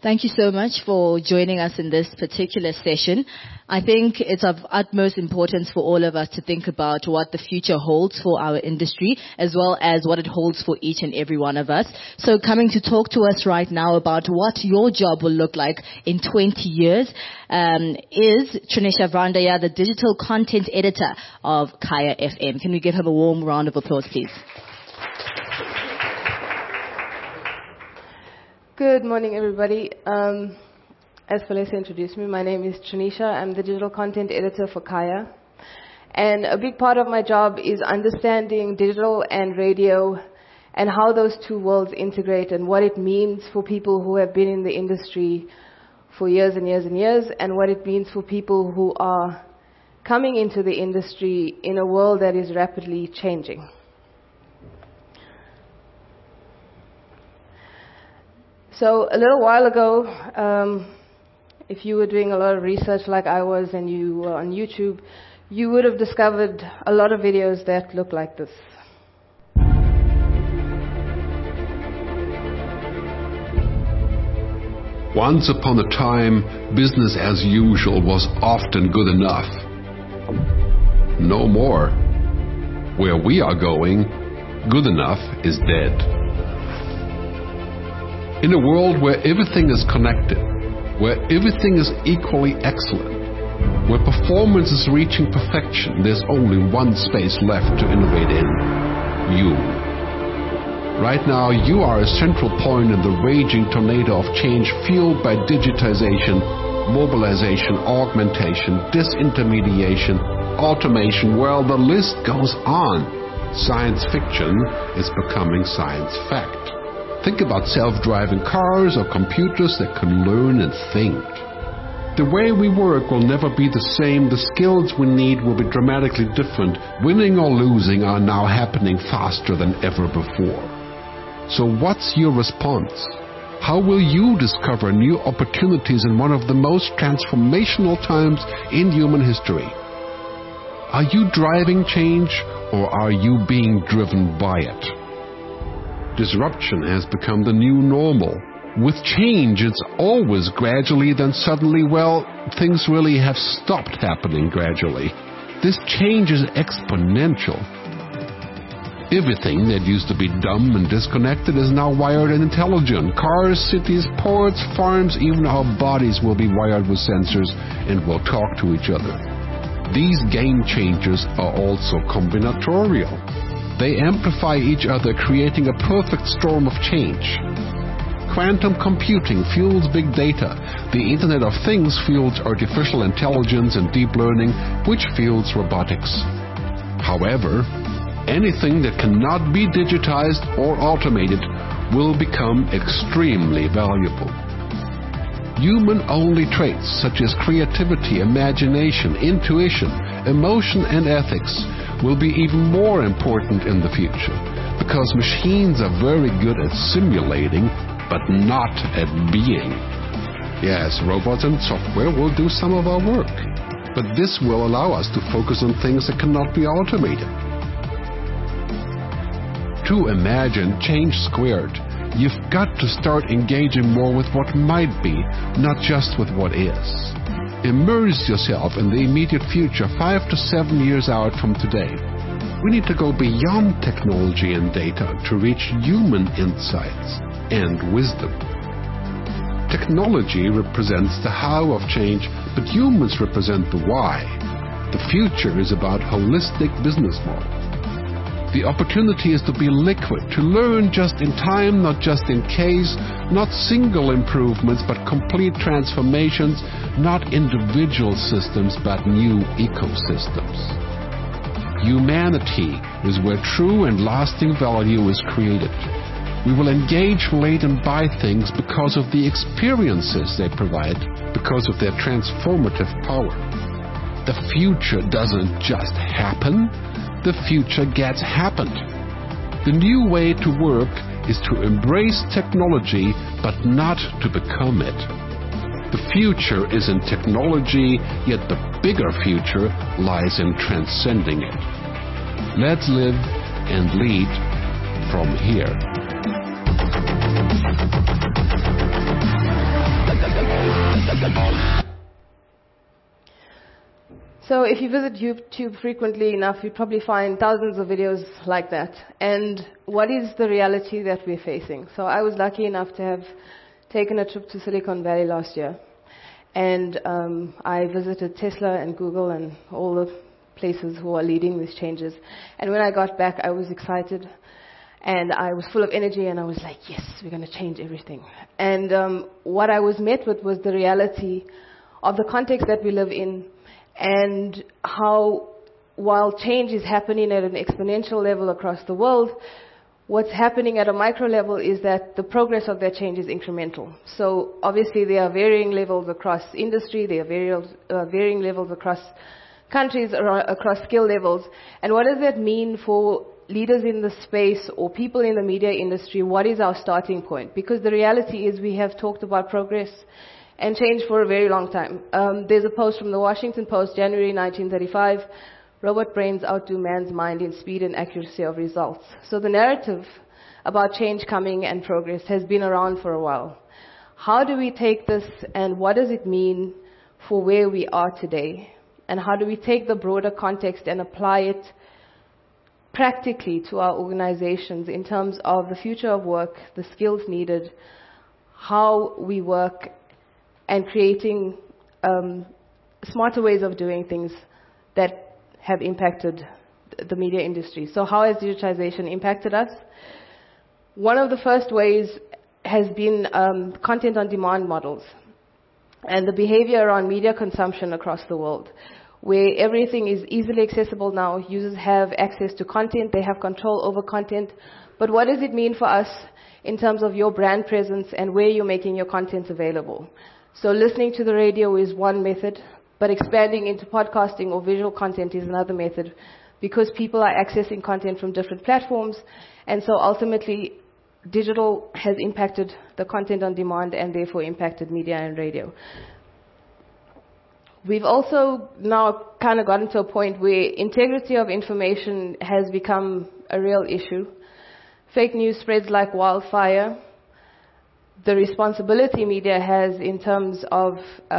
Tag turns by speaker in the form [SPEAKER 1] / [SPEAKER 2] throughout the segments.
[SPEAKER 1] Thank you so much for joining us in this particular session. I think it's of utmost importance for all of us to think about what the future holds for our industry, as well as what it holds for each and every one of us. So coming to talk to us right now about what your job will look like in 20 years is Trinisha Vrandaya, the digital content editor of Kaya FM. Can we give her a warm round of applause, please?
[SPEAKER 2] Good morning, everybody. As Falesa introduced me, my name is Trinisha. I'm the digital content editor for Kaya. And a big part of my job is understanding digital and radio and how those two worlds integrate and what it means for people who have been in the industry for years and years and years, and what it means for people who are coming into the industry in a world that is rapidly changing. So a little while ago, if you were doing a lot of research like I was and you were on YouTube, you would have discovered a lot of videos that look like this.
[SPEAKER 3] Once upon a time, business as usual was often good enough. No more. Where we are going, good enough is dead. In a world where everything is connected, where everything is equally excellent, where performance is reaching perfection, there's only one space left to innovate in: you. Right now, you are a central point in the raging tornado of change fueled by digitization, mobilization, augmentation, disintermediation, automation. Well, the list goes on. Science fiction is becoming science fact. Think about self-driving cars or computers that can learn and think. The way we work will never be the same. The skills we need will be dramatically different. Winning or losing are now happening faster than ever before. So what's your response? How will you discover new opportunities in one of the most transformational times in human history? Are you driving change, or are you being driven by it? Disruption has become the new normal. With change, it's always gradually, then suddenly, well, things really have stopped happening gradually. This change is exponential. Everything that used to be dumb and disconnected is now wired and intelligent. Cars, cities, ports, farms, even our bodies will be wired with sensors and will talk to each other. These game changers are also combinatorial. They amplify each other, creating a perfect storm of change. Quantum computing fuels big data. The Internet of Things fuels artificial intelligence and deep learning, which fuels robotics. However, anything that cannot be digitized or automated will become extremely valuable. Human-only traits such as creativity, imagination, intuition, emotion, and ethics will be even more important in the future, because machines are very good at simulating, but not at being. Yes, robots and software will do some of our work, but this will allow us to focus on things that cannot be automated. To imagine change squared, you've got to start engaging more with what might be, not just with what is. Immerse yourself in the immediate future, 5 to 7 years out from today. We need to go beyond technology and data to reach human insights and wisdom. Technology represents the how of change, but humans represent the why. The future is about holistic business models. The opportunity is to be liquid, to learn just in time, not just in case, not single improvements, but complete transformations, not individual systems, but new ecosystems. Humanity is where true and lasting value is created. We will engage, relate, and buy things because of the experiences they provide, because of their transformative power. The future doesn't just happen. The future gets happened. The new way to work is to embrace technology, but not to become it. The future is in technology, yet the bigger future lies in transcending it. Let's live and lead from here.
[SPEAKER 2] So if you visit YouTube frequently enough, you probably find thousands of videos like that. And what is the reality that we're facing? So I was lucky enough to have taken a trip to Silicon Valley last year. And I visited Tesla and Google and all the places who are leading these changes. And when I got back, I was excited. And I was full of energy, and I was like, yes, we're going to change everything. And what I was met with was the reality of the context that we live in, and how, while change is happening at an exponential level across the world, what's happening at a micro level is that the progress of that change is incremental. So obviously there are varying levels across industry, there are varying levels across countries, across skill levels. And what does that mean for leaders in the space or people in the media industry? What is our starting point? Because the reality is we have talked about progress and change for a very long time. There's a post from the Washington Post, January 1935, robot brains outdo man's mind in speed and accuracy of results. So the narrative about change coming and progress has been around for a while. How do we take this, and what does it mean for where we are today? And how do we take the broader context and apply it practically to our organizations in terms of the future of work, the skills needed, how we work, and creating smarter ways of doing things that have impacted the media industry. So how has digitization impacted us? One of the first ways has been content on demand models and the behavior around media consumption across the world, where everything is easily accessible now. Users have access to content, they have control over content. But what does it mean for us in terms of your brand presence and where you're making your content available? So listening to the radio is one method, but expanding into podcasting or visual content is another method, because people are accessing content from different platforms. And so ultimately, digital has impacted the content on demand and therefore impacted media and radio. We've also now kind of gotten to a point where integrity of information has become a real issue. Fake news spreads like wildfire. The responsibility media has in terms of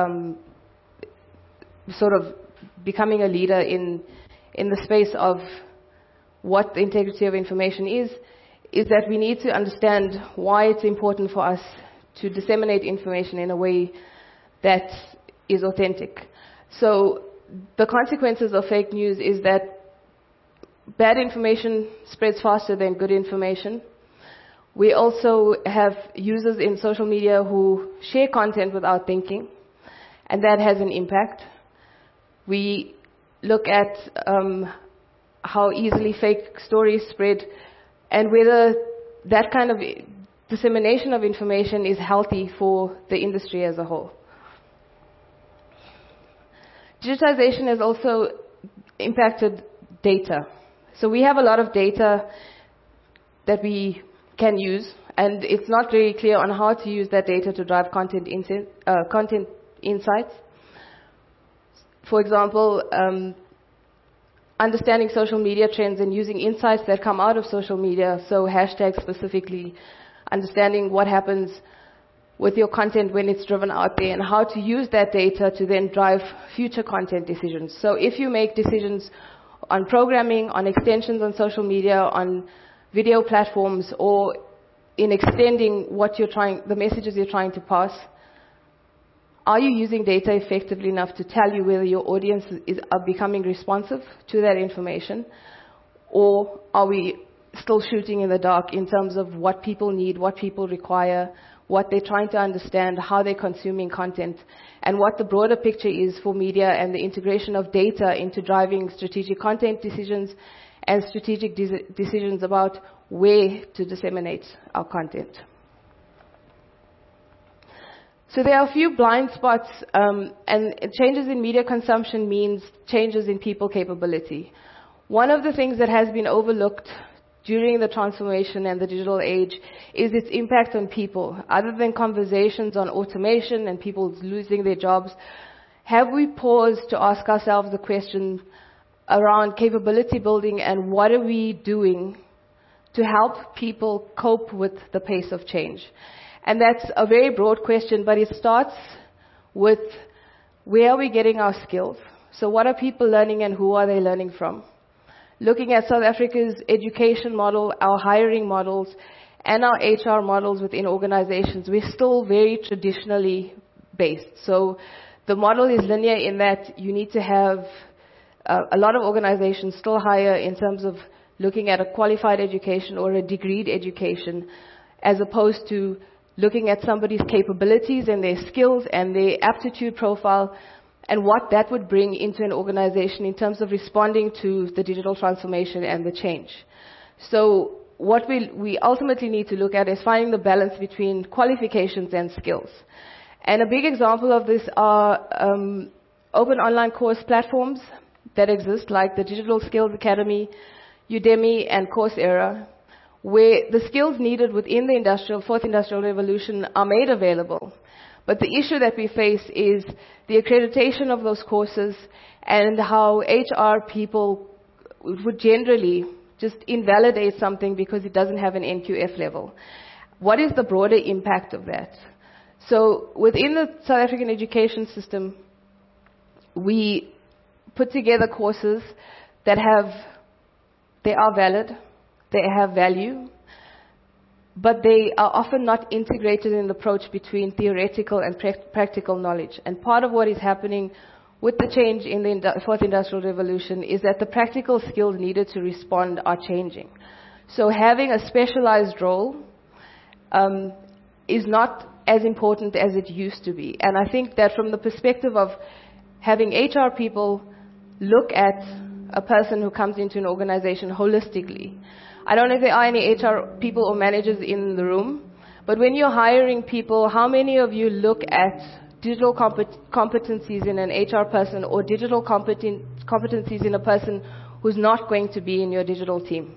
[SPEAKER 2] sort of becoming a leader in the space of what the integrity of information is that we need to understand why it's important for us to disseminate information in a way that is authentic. So the consequences of fake news is that bad information spreads faster than good information. We also have users in social media who share content without thinking, and that has an impact. We look at how easily fake stories spread and whether that kind of dissemination of information is healthy for the industry as a whole. Digitization has also impacted data. So we have a lot of data that we can use, and it's not very clear on how to use that data to drive content insights. For example, understanding social media trends and using insights that come out of social media, so hashtags specifically, understanding what happens with your content when it's driven out there and how to use that data to then drive future content decisions. So if you make decisions on programming, on extensions on social media, on video platforms, or in extending the messages you're trying to pass, are you using data effectively enough to tell you whether your audience are becoming responsive to that information, or are we still shooting in the dark in terms of what people need, what people require, what they're trying to understand, how they're consuming content, and what the broader picture is for media and the integration of data into driving strategic content decisions and strategic decisions about where to disseminate our content. So there are a few blind spots, and changes in media consumption means changes in people capability. One of the things that has been overlooked during the transformation and the digital age is its impact on people. Other than conversations on automation and people losing their jobs, have we paused to ask ourselves the question around capability building and what are we doing to help people cope with the pace of change? And that's a very broad question, but it starts with where are we getting our skills? So what are people learning and who are they learning from? Looking at South Africa's education model, our hiring models, and our HR models within organizations, we're still very traditionally based. So the model is linear in that you need to have a lot of organizations still hire in terms of looking at a qualified education or a degreed education, as opposed to looking at somebody's capabilities and their skills and their aptitude profile and what that would bring into an organization in terms of responding to the digital transformation and the change. So what we ultimately need to look at is finding the balance between qualifications and skills. And a big example of this are open online course platforms that exist, like the Digital Skills Academy, Udemy, and Coursera, where the skills needed within the fourth industrial revolution are made available. But the issue that we face is the accreditation of those courses and how HR people would generally just invalidate something because it doesn't have an NQF level. What is the broader impact of that? So within the South African education system, we put together courses that they are valid, they have value, but they are often not integrated in the approach between theoretical and practical knowledge. And part of what is happening with the change in the fourth industrial revolution is that the practical skills needed to respond are changing. So having a specialized role is not as important as it used to be. And I think that from the perspective of having HR people look at a person who comes into an organization holistically. I don't know if there are any HR people or managers in the room, but when you're hiring people, how many of you look at digital competencies in an HR person or digital competencies in a person who's not going to be in your digital team?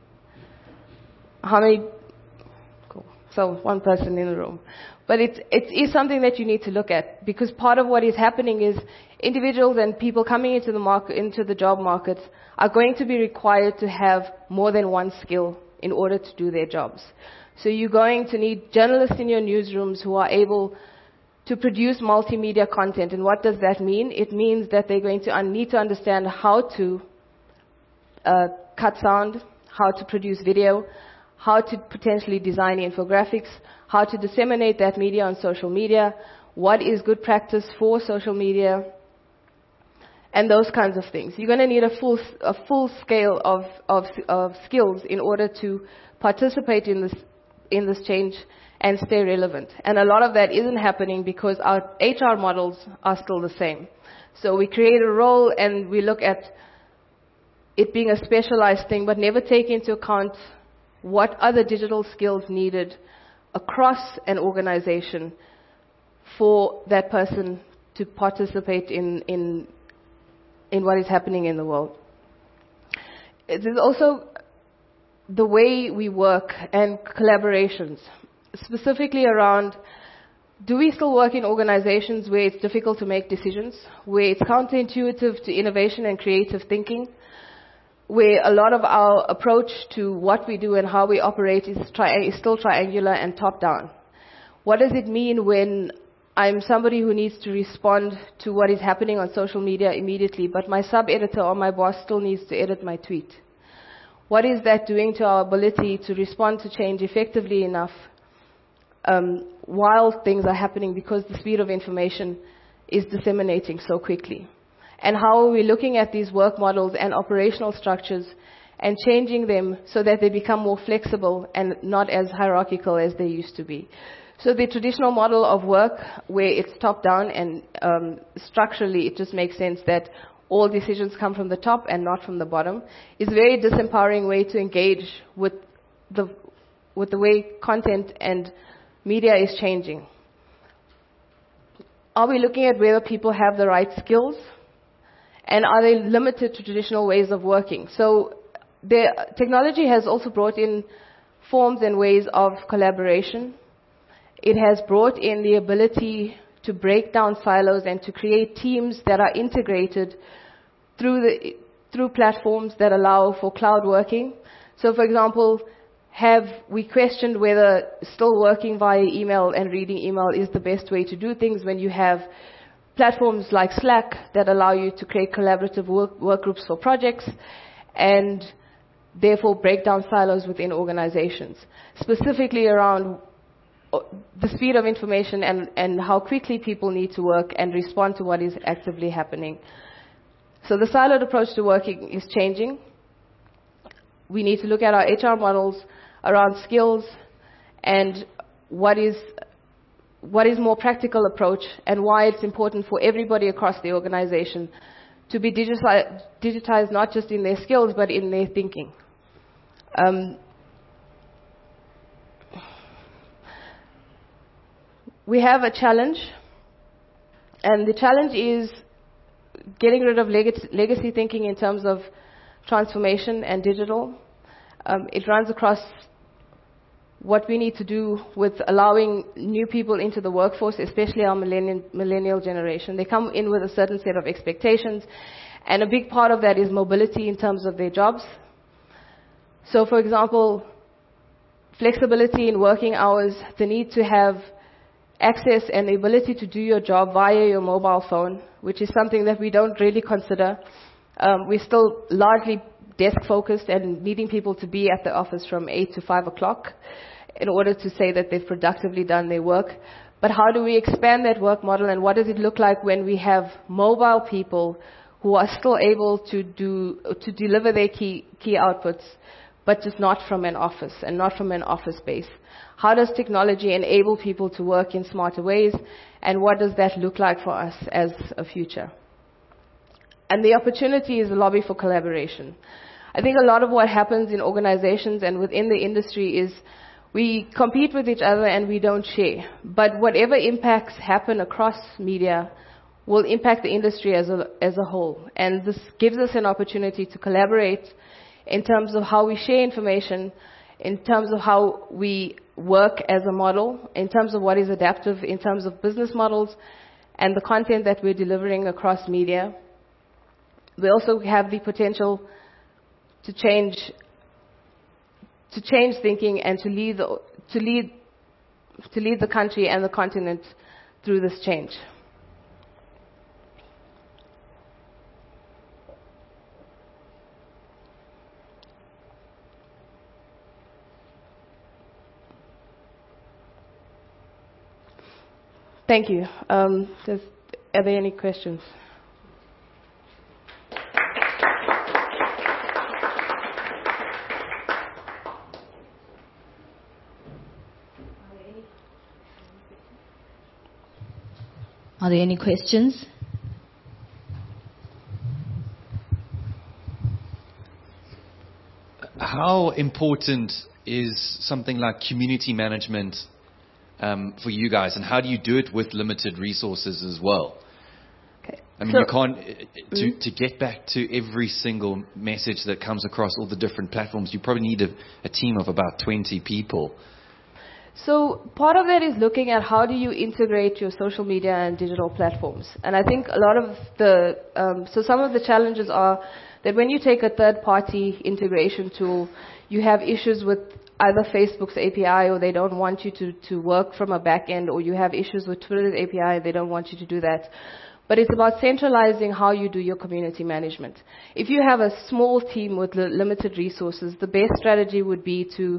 [SPEAKER 2] How many? Cool. So one person in the room. But it is something that you need to look at, because part of what is happening is individuals and people coming into the market, into the job market, are going to be required to have more than one skill in order to do their jobs. So you're going to need journalists in your newsrooms who are able to produce multimedia content. And what does that mean? It means that they're going to need to understand how to cut sound, how to produce video, how to potentially design infographics, how to disseminate that media on social media, what is good practice for social media, and those kinds of things. You're going to need a full scale of skills in order to participate in this change and stay relevant. And a lot of that isn't happening because our HR models are still the same. So we create a role and we look at it being a specialized thing, but never take into account what other digital skills needed across an organization for that person to participate in what is happening in the world. There's also the way we work and collaborations, specifically around, do we still work in organizations where it's difficult to make decisions, where it's counterintuitive to innovation and creative thinking, where a lot of our approach to what we do and how we operate is still triangular and top-down? What does it mean when I'm somebody who needs to respond to what is happening on social media immediately, but my sub-editor or my boss still needs to edit my tweet? What is that doing to our ability to respond to change effectively enough while things are happening, because the speed of information is disseminating so quickly? And how are we looking at these work models and operational structures and changing them so that they become more flexible and not as hierarchical as they used to be? So the traditional model of work, where it's top-down and structurally it just makes sense that all decisions come from the top and not from the bottom, is a very disempowering way to engage with the way content and media is changing. Are we looking at whether people have the right skills? And are they limited to traditional ways of working? So the technology has also brought in forms and ways of collaboration. It has brought in the ability to break down silos and to create teams that are integrated through platforms that allow for cloud working. So for example, have we questioned whether still working via email and reading email is the best way to do things when you have platforms like Slack that allow you to create collaborative work groups for projects and therefore break down silos within organizations, specifically around the speed of information and how quickly people need to work and respond to what is actively happening. So the siloed approach to working is changing. We need to look at our HR models around skills and what is more practical approach and why it's important for everybody across the organization to be digitized not just in their skills but in their thinking. We have a challenge, and the challenge is getting rid of legacy thinking in terms of transformation and digital. It runs across what we need to do with allowing new people into the workforce, especially our millennial generation. They come in with a certain set of expectations, and a big part of that is mobility in terms of their jobs. So, for example, flexibility in working hours, the need to have access and the ability to do your job via your mobile phone, which is something that we don't really consider. We're still largely desk-focused and needing people to be at the office from 8 to 5 o'clock in order to say that they've productively done their work. But how do we expand that work model, and what does it look like when we have mobile people who are still able to deliver their key outputs, but just not from an office and not from an office space? How does technology enable people to work in smarter ways, and what does that look like for us as a future? And the opportunity is a lobby for collaboration. I think a lot of what happens in organizations and within the industry is we compete with each other and we don't share. But whatever impacts happen across media will impact the industry as a whole. And this gives us an opportunity to collaborate in terms of how we share information, in terms of how we work as a model, in terms of what is adaptive, in terms of business models, and the content that we're delivering across media. We also have the potential to change thinking and to lead the country and the continent through this change. Thank you. Are there any questions?
[SPEAKER 1] Are there any questions?
[SPEAKER 4] How important is something like community management for you guys, and how do you do it with limited resources as well?
[SPEAKER 2] Okay.
[SPEAKER 4] I mean, you can't, to get back to every single message that comes across all the different platforms, you probably need a team of about 20 people.
[SPEAKER 2] So part of that is looking at how do you integrate your social media and digital platforms. And I think a lot of so some of the challenges are that when you take a third-party integration tool, you have issues with either Facebook's API, or they don't want you to work from a back end, or you have issues with Twitter's API, they don't want you to do that. But it's about centralizing how you do your community management. If you have a small team with limited resources, the best strategy would be to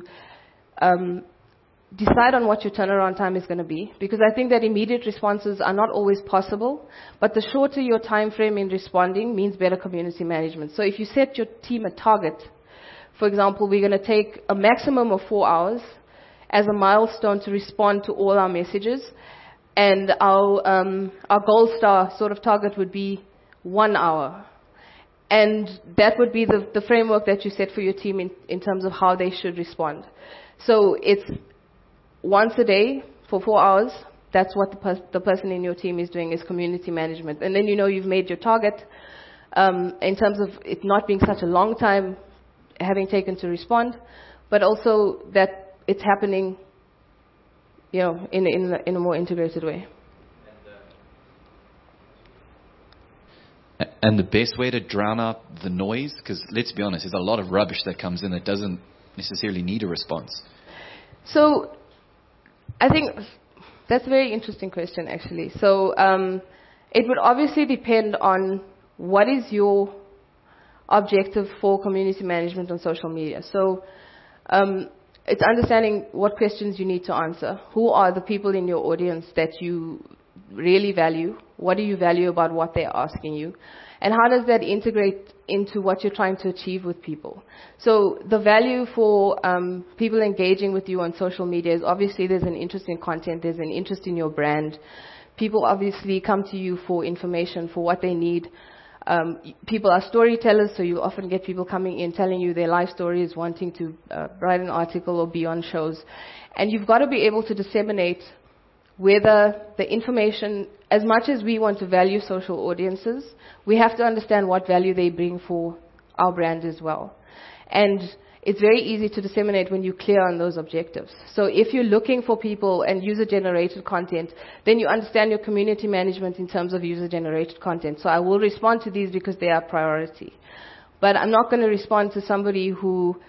[SPEAKER 2] decide on what your turnaround time is going to be, because I think that immediate responses are not always possible, but the shorter your time frame in responding means better community management. So if you set your team a target, for example, we're going to take a maximum of 4 hours as a milestone to respond to all our messages, and our gold star sort of target would be 1 hour. And that would be the framework that you set for your team in terms of how they should respond. So it's once a day for 4 hours. That's what the person in your team is doing, is community management. And then you know you've made your target in terms of it not being such a long time having taken to respond, but also that it's happening, you know, in a more integrated way.
[SPEAKER 4] And the best way to drown out the noise, because let's be honest, there's a lot of rubbish that comes in that doesn't necessarily need a response?
[SPEAKER 2] So I think that's a very interesting question, actually. So it would obviously depend on what is your objective for community management on social media. So it's understanding what questions you need to answer. Who are the people in your audience that you really value? What do you value about what they're asking you? And how does that integrate into what you're trying to achieve with people? So the value for people engaging with you on social media is obviously there's an interest in content, there's an interest in your brand. People obviously come to you for information, for what they need. People are storytellers, so you often get people coming in telling you their life stories, wanting to write an article or be on shows. And you've got to be able to disseminate whether the information, as much as we want to value social audiences, we have to understand what value they bring for our brand as well. And it's very easy to disseminate when you're clear on those objectives. So if you're looking for people and user-generated content, then you understand your community management in terms of user-generated content. So I will respond to these because they are priority. But I'm not going to respond to somebody who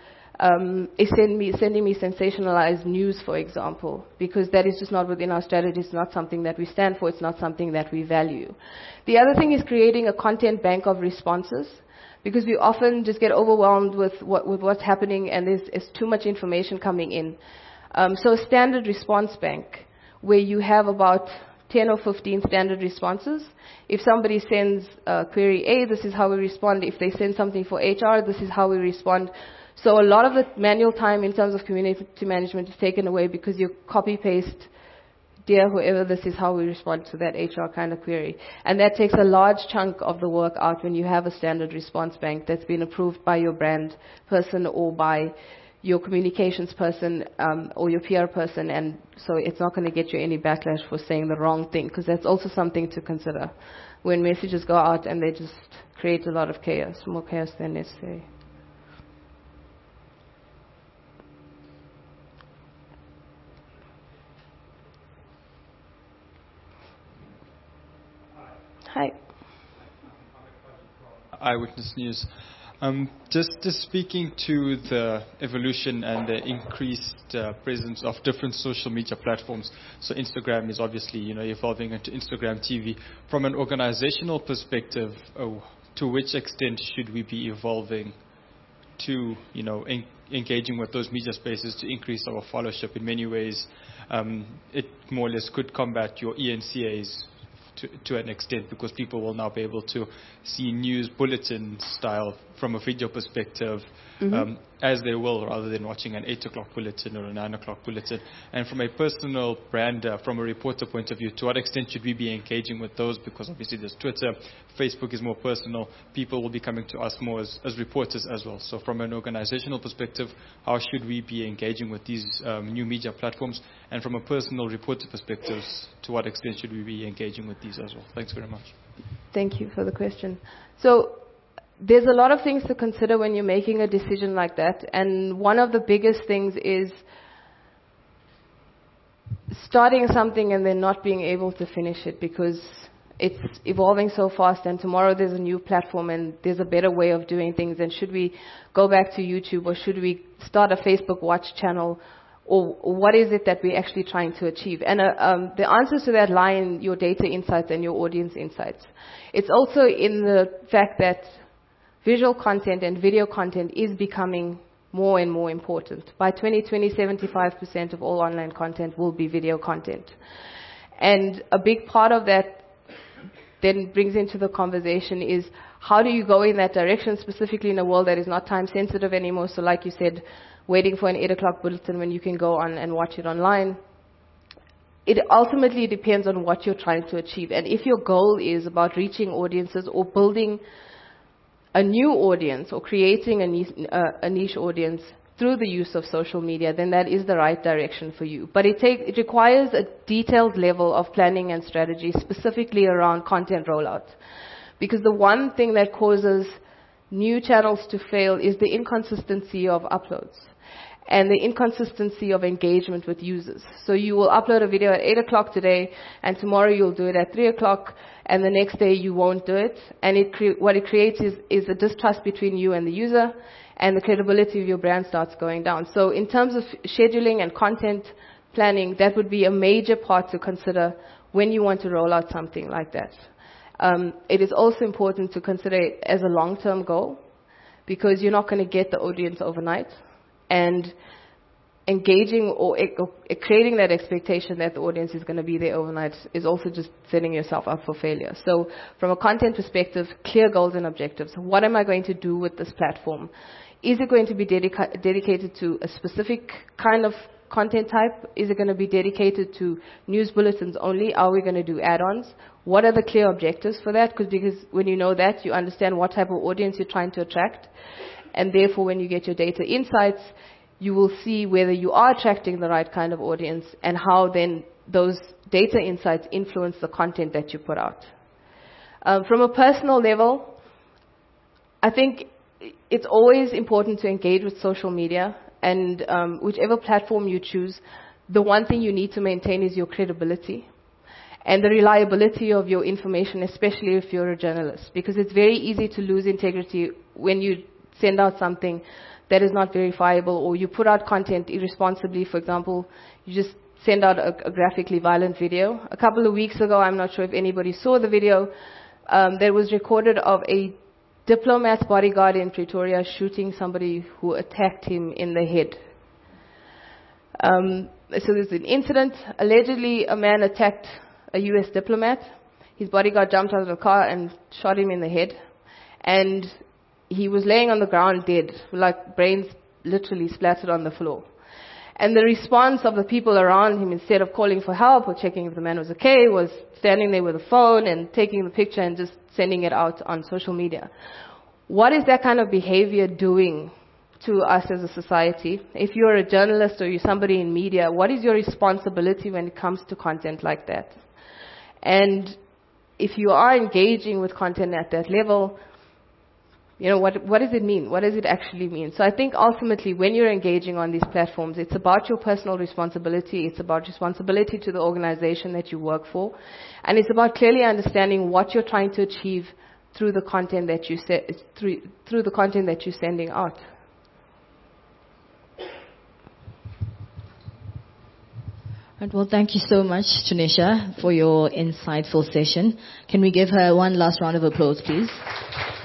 [SPEAKER 2] is sending me sensationalized news, for example, because that is just not within our strategy. It's not something that we stand for. It's not something that we value. The other thing is creating a content bank of responses, because we often just get overwhelmed with what's happening, and there's too much information coming in. So a standard response bank where you have about 10 or 15 standard responses. If somebody sends query A, this is how we respond. If they send something for HR, this is how we respond. So a lot of the manual time in terms of community management is taken away because you copy-paste, dear whoever, this is how we respond to that HR kind of query. And that takes a large chunk of the work out when you have a standard response bank that's been approved by your brand person or by your communications person or your PR person. And so it's not going to get you any backlash for saying the wrong thing, because that's also something to consider when messages go out and they just create a lot of chaos, more chaos than necessary. Hi.
[SPEAKER 5] Eyewitness News. Just speaking to the evolution and the increased presence of different social media platforms. So Instagram is obviously, evolving into Instagram TV. From an organizational perspective, to which extent should we be evolving to, engaging with those media spaces to increase our followership? In many ways, it more or less could combat your ENCAs to an extent, because people will now be able to see news bulletin style from a video perspective, as they will, rather than watching an 8 o'clock bulletin or a 9 o'clock bulletin. And from a personal brand, from a reporter point of view, to what extent should we be engaging with those? Because obviously there's Twitter, Facebook is more personal. People will be coming to us more as reporters as well. So from an organizational perspective, how should we be engaging with these new media platforms? And from a personal reporter perspective, to what extent should we be engaging with these as well? Thanks very much.
[SPEAKER 2] Thank you for the question. So there's a lot of things to consider when you're making a decision like that. And one of the biggest things is starting something and then not being able to finish it, because it's evolving so fast, and tomorrow there's a new platform and there's a better way of doing things. And should we go back to YouTube, or should we start a Facebook Watch channel, or what is it that we're actually trying to achieve? And the answers to that lie in your data insights and your audience insights. It's also in the fact that visual content and video content is becoming more and more important. By 2020, 75% of all online content will be video content. And a big part of that then brings into the conversation is, how do you go in that direction, specifically in a world that is not time sensitive anymore? So like you said, waiting for an 8 o'clock bulletin when you can go on and watch it online. It ultimately depends on what you're trying to achieve. And if your goal is about reaching audiences or building a new audience or creating a niche audience through the use of social media, then that is the right direction for you. But it requires a detailed level of planning and strategy, specifically around content rollout. Because the one thing that causes new channels to fail is the inconsistency of uploads and the inconsistency of engagement with users. So you will upload a video at 8 o'clock today, and tomorrow you'll do it at 3 o'clock, and the next day you won't do it. And what it creates is a distrust between you and the user, and the credibility of your brand starts going down. So in terms of scheduling and content planning, that would be a major part to consider when you want to roll out something like that. It is also important to consider it as a long-term goal, because you're not going to get the audience overnight. And engaging or creating that expectation that the audience is going to be there overnight is also just setting yourself up for failure. So from a content perspective, clear goals and objectives. What am I going to do with this platform? Is it going to be dedicated to a specific kind of content type? Is it going to be dedicated to news bulletins only? Are we going to do add-ons? What are the clear objectives for that? Because when you know that, you understand what type of audience you're trying to attract. And therefore, when you get your data insights, you will see whether you are attracting the right kind of audience and how then those data insights influence the content that you put out. From a personal level, I think it's always important to engage with social media, and whichever platform you choose, the one thing you need to maintain is your credibility and the reliability of your information, especially if you're a journalist, because it's very easy to lose integrity when you send out something that is not verifiable, or you put out content irresponsibly. For example, you just send out a graphically violent video. A couple of weeks ago, I'm not sure if anybody saw the video, that was recorded of a diplomat's bodyguard in Pretoria shooting somebody who attacked him in the head. So there's an incident. Allegedly, a man attacked a US diplomat. His bodyguard jumped out of the car and shot him in the head. And he was laying on the ground dead, like brains literally splattered on the floor. And the response of the people around him, instead of calling for help or checking if the man was okay, was standing there with a phone and taking the picture and just sending it out on social media. What is that kind of behavior doing to us as a society? If you're a journalist or you're somebody in media, what is your responsibility when it comes to content like that? And if you are engaging with content at that level, you know, what does it mean? What does it actually mean? So I think ultimately when you're engaging on these platforms, it's about your personal responsibility. It's about responsibility to the organization that you work for. And it's about clearly understanding what you're trying to achieve through the content that you through the content that you're sending out.
[SPEAKER 1] Right, well, thank you so much, Tanisha, for your insightful session. Can we give her one last round of applause, please?